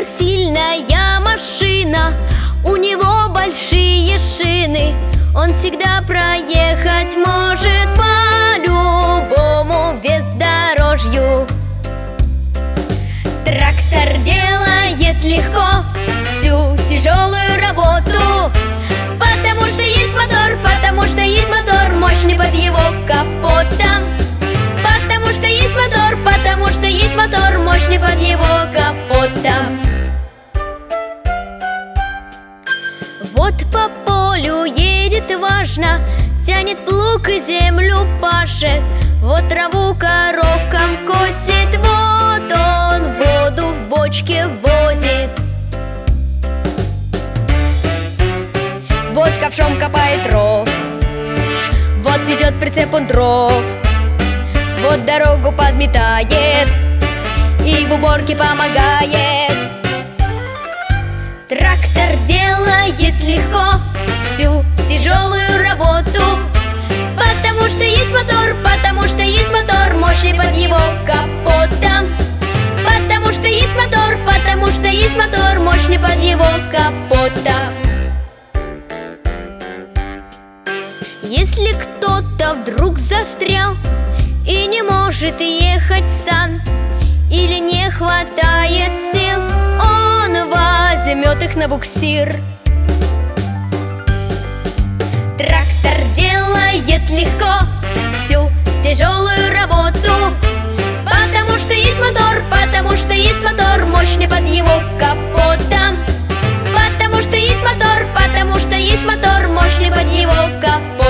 Трактор — сильная машина, у него большие шины. Он всегда проехать может по любому бездорожью. Трактор делает легко всю тяжелую работу, потому что есть мотор, мощный под его капотом. Потому что есть мотор, мощный под его капотом. Вот по полю едет важно, тянет плуг и землю пашет. Вот траву коровкам косит, вот он воду в бочке возит. Вот ковшом копает ров, вот везет прицеп он дров. Вот дорогу подметает и в уборке помогает. Трактор делает легко всю тяжелую работу, потому что есть мотор, мощный под его капотом. Потому что есть мотор, мощный под его капотом. Если кто-то вдруг застрял и не может ехать сам, или не хватает сил, он возьмет их на буксир. Трактор делает легко всю тяжелую работу, потому что есть мотор, мощный под его капотом. Потому что есть мотор, мощный под его капотом.